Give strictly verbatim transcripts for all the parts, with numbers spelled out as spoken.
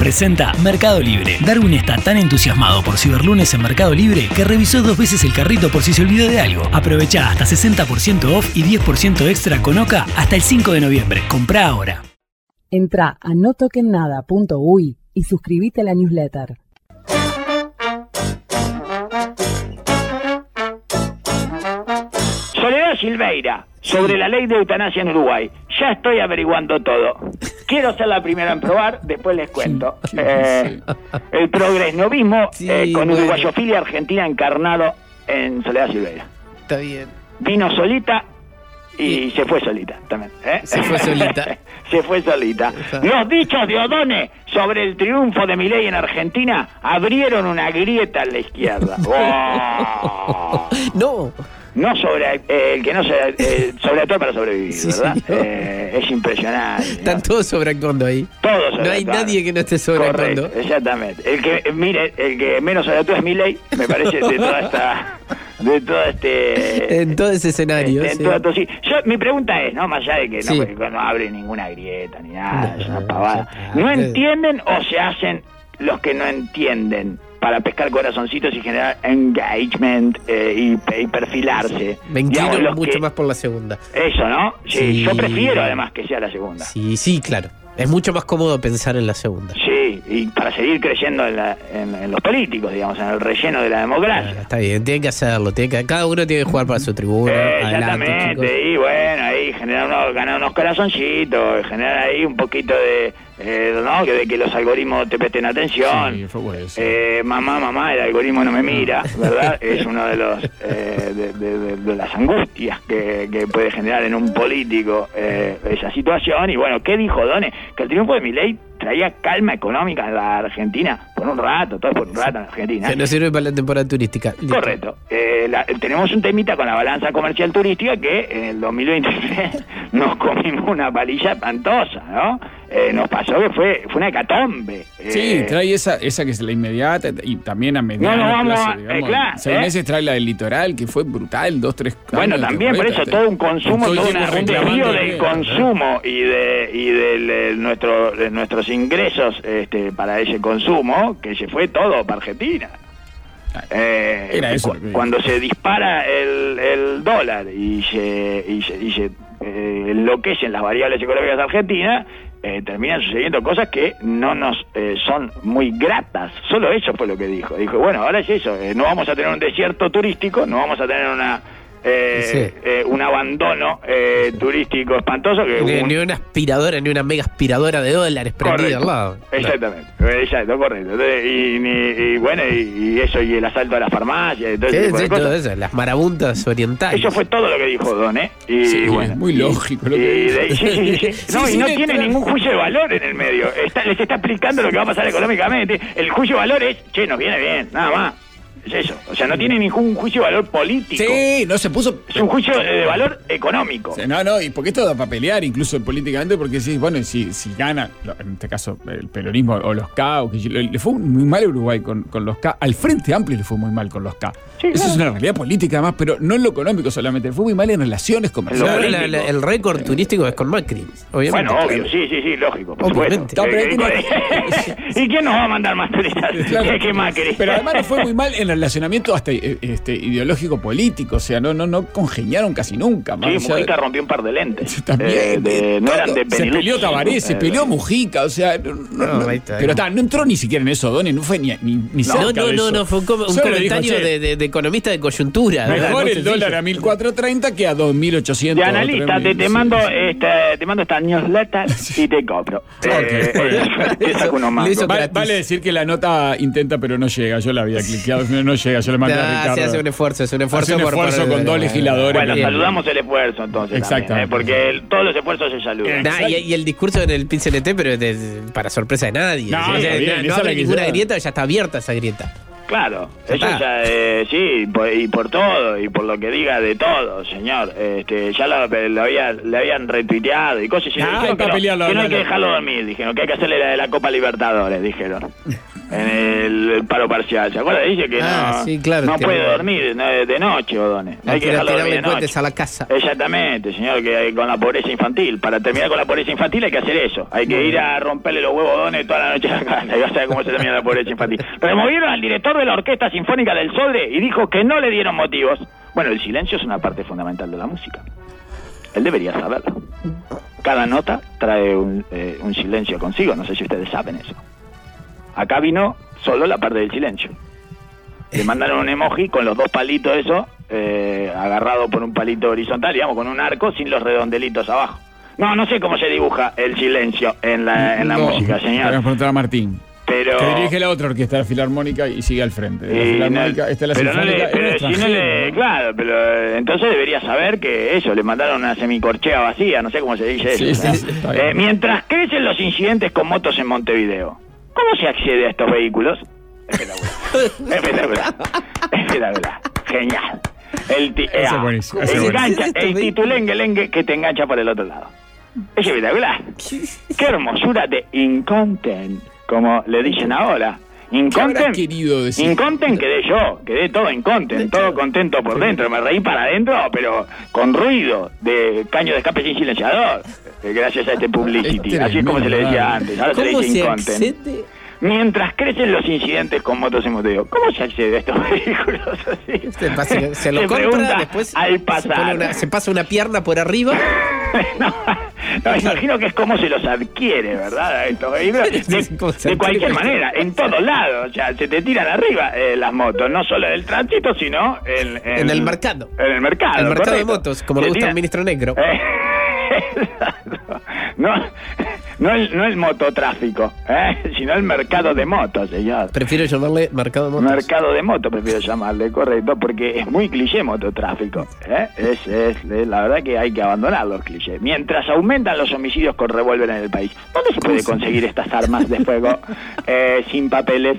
presenta Mercado Libre. Darwin está tan entusiasmado por Ciberlunes en Mercado Libre que revisó dos veces el carrito por si se olvidó de algo. Aprovechá hasta sesenta por ciento off y diez por ciento extra con Oca hasta el cinco de noviembre. Comprá ahora. Entrá a no toquen nada punto uy y suscríbete a la newsletter. Soledad Silveira, sobre la ley de eutanasia en Uruguay. Ya estoy averiguando todo. Quiero ser la primera en probar, después les cuento. Eh, el progresnovismo Sí, eh, con bueno. uruguayofilia argentina encarnado en Soledad Silveira. Está bien. Vino solita y se fue solita también. ¿eh? Se fue solita. Se fue solita. Los dichos de O'Donnell sobre el triunfo de Milei en Argentina abrieron una grieta en la izquierda. ¡Oh! No. No sobre eh, el que no se eh, sobreactúa para sobrevivir, Sí, ¿verdad? sí, no. Eh, es impresionante. Están todos sobreactuando ahí. Todos No hay sobreactúan. nadie que no esté sobreactuando. Correcto, exactamente. El que, mire, el que menos sobreactúa es Milei, me parece, de toda esta... De todo este... En todo ese escenario. En sí. todo esto, sí. Yo, mi pregunta es, ¿no? Más allá de que Sí. no, que no abre ninguna grieta ni nada, No, es una pavada. ya está. ¿No entienden o se hacen los que no entienden para pescar corazoncitos y generar engagement eh, y, y perfilarse? Me inclino Digamos, los mucho que- más por la segunda. Eso, ¿no? Sí, Sí. yo prefiero además que sea la segunda. Sí, sí, claro. Es mucho más cómodo pensar en la segunda. Sí, y para seguir creyendo en, la, en, en los políticos, digamos, en el relleno de la democracia. Bueno, está bien, tiene que hacerlo. Tiene que, cada uno tiene que jugar para su tribuna. Eh, Adelante, chicos. exactamente, y bueno, ahí generar unos, ganar unos corazoncitos, generar ahí un poquito de, eh, ¿no? Que de que los algoritmos te presten atención. Sí, fue bueno eso. Eh, mamá, mamá, el algoritmo no me mira, ¿verdad? Es uno de los eh, de, de- de- de las angustias que, que puede generar en un político eh, esa situación. Y bueno, ¿qué dijo Done? Que el triunfo de Milei traía calma económica en la Argentina por un rato, todo por un rato en la Argentina. Que no sirve para la temporada turística. Listo. Correcto. Eh, la- tenemos un temita con la balanza comercial turística que en el dos mil veintitrés nos comimos una palilla espantosa, ¿no? Eh, nos pasó que fue fue una hecatombe. Sí, Eh, trae esa, esa que es la inmediata y también a mediano No, no, vamos plazo, a- digamos. eh, claro, Seis ¿eh? meses trae la del litoral, que fue brutal, dos, tres Bueno, años, también te por cuesta, eso te- todo un consumo, todo el todo una- tiempo un desvío reclamando del bien, consumo y de y de eh, nuestro, de nuestros ingresos este, para ese consumo, que se fue todo para Argentina. Eh, Era eso cu- lo que- cuando se dispara el, el dólar y se, y se, y se eh, enloquecen las variables económicas argentinas, eh, terminan sucediendo cosas que no nos eh, son muy gratas. Solo eso fue lo que dijo. Dijo, bueno, ahora es eso, eh, no vamos a tener un desierto turístico, no vamos a tener una eh, Sí. eh, un abandono eh, turístico espantoso. Que Ni, un- ni una aspiradora, ni una mega aspiradora de dólares prendida al Correcto. lado. Exactamente, exacto, correcto. Entonces, y, ni- y bueno, y, y eso, y el asalto a las farmacias, y todo Sí, ese tipo sí, de todo cosas. eso, las marabuntas orientales. Eso fue todo lo que dijo Don, ¿eh? Y Sí, bueno, muy y- lógico lo y que de- dijo. sí, sí, sí, sí. No, Sí, y no sí, tiene entra- ningún juicio de valor en el medio. Está, les está explicando lo que va a pasar económicamente. El juicio de valor es, che, nos viene bien, nada más. Es eso. O sea, no tiene ningún juicio de valor político. Sí, no se puso. Es un juicio de, de valor económico. Sí, No, no, y porque esto da para pelear incluso políticamente, porque si, bueno, y si, si gana, lo- en este caso el peronismo o los K, o que le, le fue muy mal a Uruguay con, con los K, al Frente Amplio le fue muy mal con los K. Sí, Eso claro. es una realidad política además, pero no en lo económico solamente, le fue muy mal en relaciones Lo comerciales. No, la- político. la- el récord turístico es con Macri, obviamente. Bueno, claro. obvio, sí, sí, sí, lógico, por Obviamente. supuesto. No, pero Eh, tiene- ¿Y quién nos va a mandar más turistas Claro. que, que Macri? Pero además le fue muy mal en el relacionamiento hasta eh, este, ideológico político, o sea, no, no, no congeniaron casi nunca. más Sí, allá de- Mujica rompió un par de lentes. También, Eh, de- eh, no eran todo. de se Benelux. peleó Tabaré, se Eh, peleó Mujica, o sea, no, no, No, no, ahí está, ahí pero está. está, no entró ni siquiera en eso, Doni, no fue ni, ni, ni cerca No, no, de no, eso. no, fue un, com- un Solo le dijo, comentario che, de, de- de economista de coyuntura. ¿verdad? mejor Muy el sencillo. dólar a mil cuatrocientos treinta que a dos mil ochocientos. De analista, te, te mando este, te mando esta newsletter y te compro. Ok, Eh, bueno. te saco unos mangos. Lo hizo Vale, gratis. vale decir que la nota intenta, pero no llega. Yo la había cliqueado, no, no llega. Yo le mandé a Ah, Ricardo. se hace un esfuerzo, es un esfuerzo, Hace un por- esfuerzo por- con dos legisladores. Bueno, Bien. saludamos el esfuerzo entonces. Exacto. También, ¿eh? Porque el- todos los esfuerzos se saludan. Nah, y, y el discurso en el P C N T, pero de- de- para sorpresa de nadie. No, O sea, está bien, no, esa no es la abre que ninguna sea. grieta, ya está abierta esa grieta. Claro, Ya eso está. ya, eh, sí, por- y por todo, y por lo que diga de todo, señor. Este, ya lo, lo había, le habían retuiteado y cosas. Y Ah, dijeron que, para no, pelearlo, que no hay no, que no. dejarlo dormir, dijeron que hay que hacerle la de la Copa Libertadores, dijeron. en el, el paro parcial. ¿Se acuerda? Dice que Ah, no, sí, claro, no que puede no. dormir no, de noche, O'Donnell. Hay que ir a dejarlo dormir tirarle de noche. cohetes a la casa. Exactamente, señor, que hay con la pobreza infantil. Para terminar con la pobreza infantil hay que hacer eso. Hay que ir a romperle los huevos a O'Donnell toda la noche a la casa. Y vas a ver cómo se termina la pobreza infantil. Removieron al director de la Orquesta Sinfónica del Sodre y dijo que no le dieron motivos. Bueno, el silencio es una parte fundamental de la música. Él debería saberlo. Cada nota trae un, eh, un silencio consigo. No sé si ustedes saben eso. Acá vino solo la parte del silencio. Le mandaron un emoji con los dos palitos eso, eh, agarrado por un palito horizontal, digamos, con un arco sin los redondelitos abajo. No, no sé cómo se dibuja el silencio en la, en la No, música, señor. Vamos a preguntar a Martín. Pero... Que dirige la otra orquesta, la Filarmónica, y sigue al frente. La Y Filarmónica, no- esta es la pero no Sinfónica, le, es pero la si no extranjera, le, ¿no? claro, pero eh, entonces debería saber que eso, le mandaron una semicorchea vacía, no sé cómo se dice Sí, eso. sí, ¿no? sí, está bien. Eh, mientras crecen los incidentes con motos en Montevideo, ¿cómo se accede a estos vehículos? Espectacular, espectacular, espectacular, genial. El, ti- Ese es ah, buenísimo, el ese es engancha- buenísimo. el titulengue lengue que te engancha por el otro lado. Es espectacular. Qué hermosura de incontent, como le dicen ahora. ¿Qué habrá Incontent. querido decir? Incontent quedé yo, quedé todo incontent, todo contento por dentro, me reí para adentro, pero con ruido de caño de escape sin silenciador, eh, gracias a este publicity, Es así es como se le decía tremendo, antes, ahora se le ¿Cómo dice se incontent. accede? Mientras crecen los incidentes con motos en Montevideo, ¿cómo se accede a estos vehículos así? Se, pasa- se lo Se compra, pregunta después al se, pasar. pone una- se pasa una pierna por arriba. no, no, imagino que es como se los adquiere, ¿verdad? A estos vehículos. De, ¿Cómo se de cualquier adquiere? manera, en todos lados. O sea, se te tiran arriba eh, las motos, no solo del tránsito, sino en, En el mercado. En el mercado. El mercado de correcto. motos, como Se le gusta tiran- al ministro negro. Eh, exacto. No, no, el, no el mototráfico, ¿eh? Sino el mercado de motos, señor. Prefiero llamarle mercado de motos. Mercado de moto prefiero llamarle, correcto, porque es muy cliché mototráfico, ¿eh? es, es, es la verdad que hay que abandonar los clichés. Mientras aumentan los homicidios con revólver en el país, ¿dónde se puede conseguir estas armas de fuego eh, sin papeles?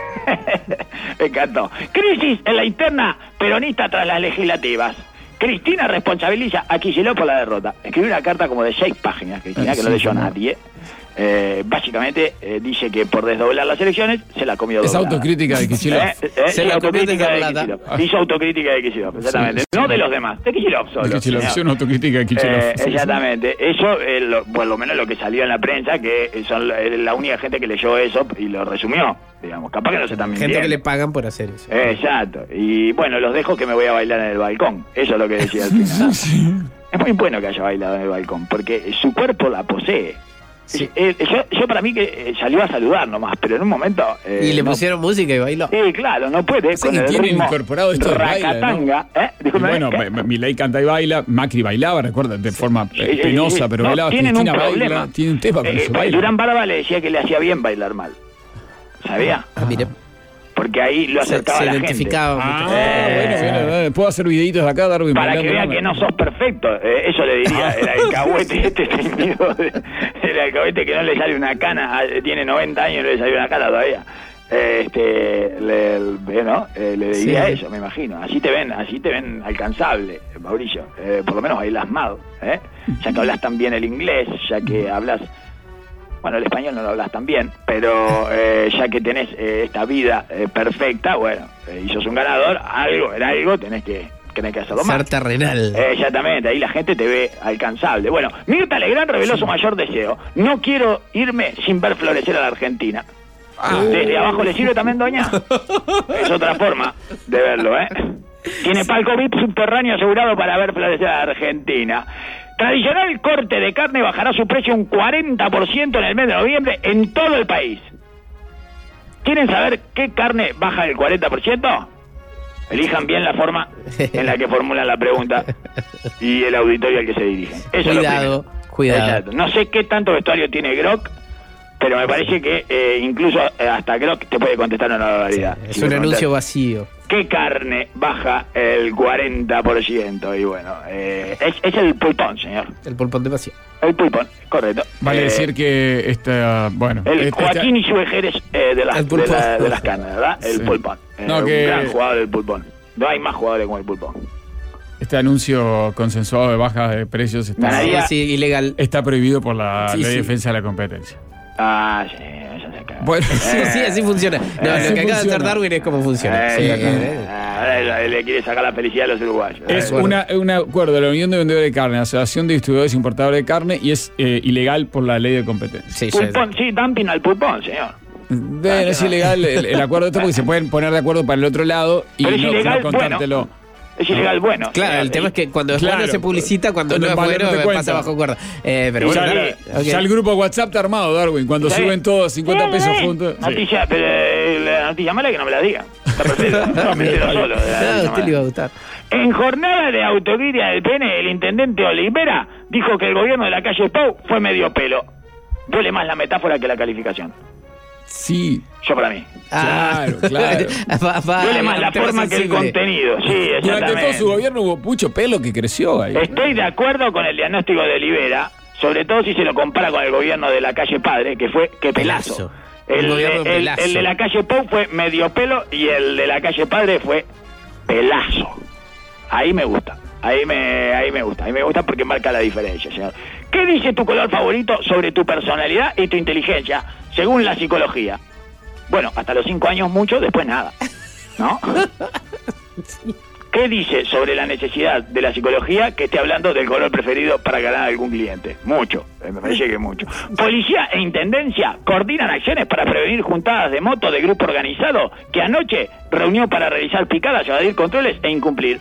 Me encantó. Crisis en la interna peronista tras las legislativas. Cristina responsabiliza a Kicillof por la derrota. Escribió una carta como de seis páginas, Cristina, Ah, que no sí, leyó señor. nadie. Eh, básicamente eh, dice que por desdoblar las elecciones se la comió Es doblada. autocrítica de Kicillof. Eh, eh, Se es la comió autocrítica de desdoblada. Kicillof. Hizo autocrítica de Kicillof, exactamente. Sí, sí. No de los demás, de Kicillof solo. De Kicillof, señor. es una autocrítica de Kicillof. Eh, Sí, sí. exactamente. Eso, eh, lo- por lo menos lo que salió en la prensa, que son la, la única gente que leyó eso y lo resumió, digamos. Capaz que no se están mintiendo. Gente que le pagan por hacer eso. Exacto. Y bueno, los dejo que me voy a bailar en el balcón. Eso es lo que decía al final. Es muy bueno que haya bailado en el balcón, porque su cuerpo la posee. Sí. Eh, yo, yo para mí que eh, salió a saludar nomás, pero en un momento... eh, Y le no- pusieron música y bailó. Sí, claro, no puede. Sí, con el tienen ritmo incorporado esto de baile, ¿no? racatanga, ¿eh? Y Disculpe, bueno, ¿qué? M- Milei canta y baila, Macri bailaba, recuerda, de forma Sí, eh, sí, sí, penosa, sí. pero No, bailaba. tienen Cristina un baila, problema. tiene un tema con Eh, su baile. Durán Barba le decía que le hacía bien bailar mal. ¿Sabía? Ah, mire. Porque ahí lo Se, acercaba se a la gente. identificaba. Ah, mucho. Eh, bueno, bueno, bueno, puedo hacer videitos de acá, Darwin. Para que bailando, vea ¿no? que no sos perfecto. Eh, eso le diría Ah. el alcahuete este teñido. de- El alcahuete que no le sale una cana. ah, Tiene noventa años y no le salió una cana todavía. Eh, Este, le, el- ¿no? Eh, le diría Sí. eso, me imagino. Así te ven, así te ven alcanzable, Mauricio. Eh, por lo menos bailas mal, ¿eh? Ya que hablas tan bien el inglés, ya que hablas... Bueno, el español no lo hablas tan bien, pero eh, ya que tenés eh, esta vida eh, perfecta, bueno, eh, y sos un ganador, algo, en algo tenés que, tenés que hacerlo más. Ser terrenal. Eh, exactamente, ahí la gente te ve alcanzable. Bueno, Mirta Legrand reveló su mayor deseo. No quiero irme sin ver florecer a la Argentina. ¿Desde abajo le sirve también, doña? Es otra forma de verlo, ¿eh? Tiene palco V I P subterráneo asegurado para ver florecer a la Argentina. Tradicional corte de carne bajará su precio un cuarenta por ciento en el mes de noviembre en todo el país. ¿Quieren saber qué carne baja el cuarenta por ciento? Elijan bien la forma en la que formulan la pregunta y el auditorio al que se dirigen. Eso es lo Cuidado, primero. cuidado. Exacto. No sé qué tanto vestuario tiene Grok, pero me parece que eh, incluso eh, hasta Grok te puede contestar una barbaridad. Es Si un le anuncio preguntas, vacío. ¿qué carne baja el cuarenta por ciento? Y bueno, eh, es, es el pulpón, señor. El pulpón de vacío. El pulpón, correcto. Vale Eh, decir que esta, bueno... el esta- Joaquín y su Ejeres eh, de, las, El de, pulpón. la- de las carnes, ¿verdad? El Sí. pulpón. Eh, No, un que- gran jugador del pulpón. No hay más jugadores como el pulpón. Este anuncio consensuado de bajas de precios está, Ganaría- Sí, sí, ilegal. está prohibido por la Sí, Ley de sí. Defensa de la Competencia. Ah, sí, eso se caga. Bueno, Sí, sí, así funciona. No, Así lo que acaba de funciona. hacer Darwin es como funciona. Eh, Sí, eh, acá, eh. eh, le quiere sacar la felicidad a los uruguayos. es Eh, una, un acuerdo de la Unión de Vendedores de Carne, la Asociación de Distribuidores e Importadores de Carne, y es eh, ilegal por la ley de competencia. Sí, ya- Pulpón, sí, dumping al pulpón, señor. Bueno, es ilegal el, el acuerdo este porque se pueden poner de acuerdo para el otro lado y Pero es no, ilegal, no contártelo. Es ilegal, bueno. Claro, señor. el tema es que cuando es Claro. bueno se publicita, cuando no es Vale, bueno no te me cuenta. pasa bajo cuerda. Eh, pero bueno, ya, dale, ok. ya el grupo WhatsApp está armado, Darwin. Cuando ¿Sí? suben todos cincuenta Sí, pesos sí. juntos. sí. Noticia, pero eh, la noticia mala es que no me la diga. Está perfecto. No, me entero solo. de la No, a noticia usted le iba a mala. gustar. En jornada de autocrítica del P N, el intendente Olivera dijo que el gobierno de la calle Pou fue medio pelo. Duele más la metáfora que la calificación. Sí, Yo para mí. Claro, claro. Va- va- Duele más la tema forma que el sensible. contenido. Sí, durante todo exactamente. su gobierno hubo mucho pelo que creció ahí. Estoy de acuerdo con el diagnóstico de Olivera, sobre todo si se lo compara con el gobierno de la calle Padre, que fue que pelazo. Pelazo. Un El, gobierno el- pelazo. el de la calle Pou fue medio pelo y el de la calle Padre fue pelazo. Ahí me gusta. Ahí me, ahí me gusta. Ahí me gusta porque marca la diferencia, señor. ¿Qué dice tu color favorito sobre tu personalidad y tu inteligencia, según la psicología? Bueno, hasta los cinco años mucho, después nada. ¿No? ¿Qué dice sobre la necesidad de la psicología que esté hablando del color preferido para ganar a algún cliente? Mucho, eh, me parece que mucho. Policía e intendencia coordinan acciones para prevenir juntadas de motos de grupo organizado que anoche reunió para realizar picadas, evadir controles e incumplir.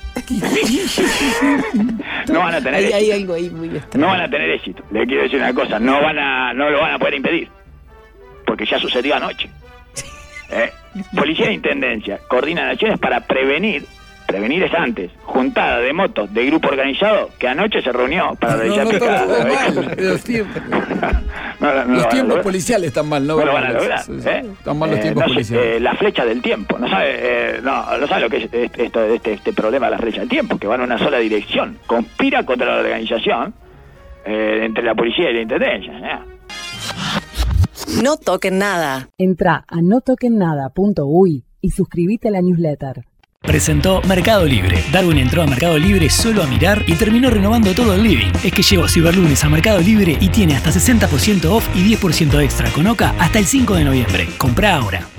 No van a tener Hay, éxito. hay algo ahí muy extraño. No van a tener éxito. Le quiero decir una cosa, no van a, no lo van a poder impedir, porque ya sucedió anoche. ¿Eh? Policía e intendencia coordinan acciones para prevenir, prevenir es antes, juntada de motos de grupo organizado que anoche se reunió para No, realizar no, picadas. todo mal. Los tiempos, No, no, no lo los van a tiempos lograr. policiales están mal, ¿no? No lo van a lograr. Sí, sí. ¿eh? Están mal los Eh, tiempos no sé, policiales. eh, la flecha del tiempo. No sabe, eh, no, no sabe lo que es este, esto, este, este problema de la flecha del tiempo, que va en una sola dirección. Conspira contra la organización eh, entre la policía y la intendencia. ¿eh? No toquen nada. Entra a no toquen nada punto uy y suscríbete a la newsletter. Presentó Mercado Libre. Darwin entró a Mercado Libre solo a mirar y terminó renovando todo el living. Es que llegó Ciberlunes a Mercado Libre y tiene hasta sesenta por ciento off y diez por ciento extra con Oca hasta el cinco de noviembre. Comprá ahora.